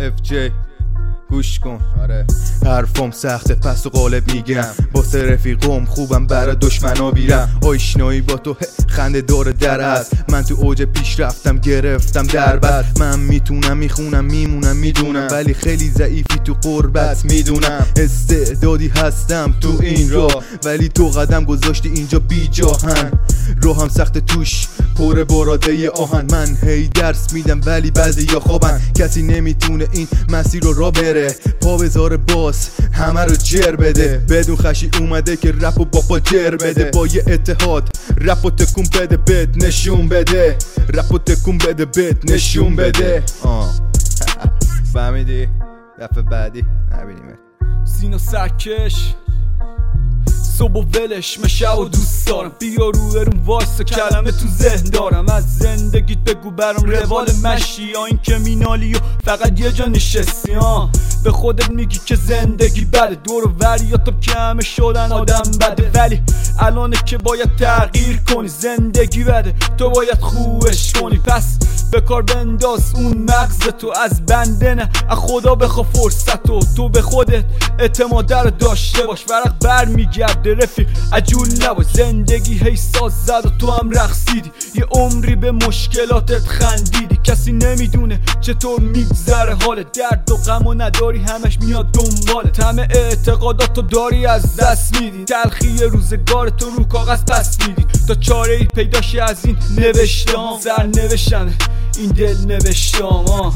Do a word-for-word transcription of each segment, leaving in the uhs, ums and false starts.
اف جی گوش کن. آره حرفم سخته پس و قالب میگم، با سه رفیقم خوبم برا دشمنا بیرم. آشنایی با تو خنده داره در است، من تو اوج پیش رفتم گرفتم در بد. من میتونم میخونم میمونم میدونم، ولی خیلی ضعیفی تو قربت میدونم. استعدادی هستم تو این راه، ولی تو قدم گذاشتی اینجا بی جاهن. روحم سخت توش پر براده آهن، من هی درس میدم ولی بعضی یا خوابن. کسی نمیتونه این مسیر رو را بره، پا بذاره باز همه رو جر بده. بدون خشی اومده که رپ و با پا جر بده، با یه اتحاد رپ و تکون بده بهت نشون بده، رپ و تکون بده بهت نشون بده. آه فهمیدی؟ دفعه بعدی نبینیمه. سینا سرکش صبح و ولش مشه و دوست دارم، بیا رو برون واسه کلمه تو ذهن دارم. از زندگیت بگو برام روال مشی، یا این که مینالی و فقط یه جا نشستی. ها به خودت میگی که زندگی بده، دور و وریاتم که همه شدن آدم بده، ولی الانه که باید تغییر کنی. زندگی بده تو باید خوبش کنی، پس به کار بنداز اون مغزتو. از بنده نه از خدا بخوا فرصتو، تو به خودت اعتماد رو داشته باش. ورق بر میگرده رفیق عجول نباش، زندگی هی ساز زد و تو هم رقصیدی. یه عمری به مشکلاتت خندیدی، کسی نمیدونه چطور میگذره حالت. درد و غم و نداری همش میاد دنبالت، همه اعتقاداتو داری از دست میدی. تلخی روزگارتو رو کاغذ پس میدی، تا چاره ای پیداشی از این نوشتام. سر نوشتن این دل نوشتام. آه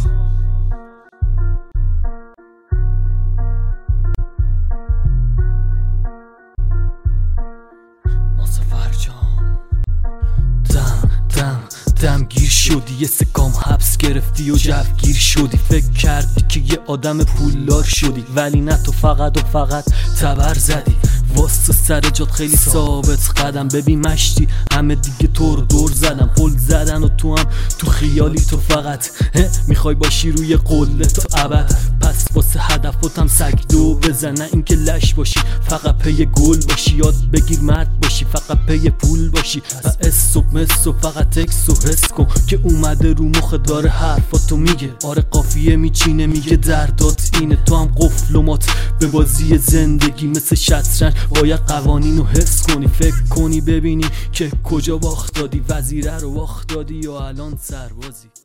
دم گیر شدی، یه سکام حبس گرفتی و جوگیر شدی. فکر کردی که یه آدم پولدار شدی، ولی نه، تو فقط و فقط تبر زدی. واسه سر جات خیلی ثابت قدم، ببین مشتی همه دیگه تو رو دور زدم. قول زدن و تو هم تو خیالی، تو فقط میخوای باشی روی قله تو ابد. پس واسه هدفاتم سگدو بزن، نه اینکه لش باشی فقط پی گل باشی. یاد بگیر مرد باشی فقط پی پول باشی. و اس و مس و فقط تکس و حس کن که اومده رو مخ داره حرفاتو میگه. آره قافیه میچینه میگه دردات اینه، تو هم قفل و مات به بازی زندگی. مثل شطرنج باید قوانین رو حس کنی، فکر کنی ببینی که کجا باخت دادی. وزیره رو باخت دادی یا الان سربازی.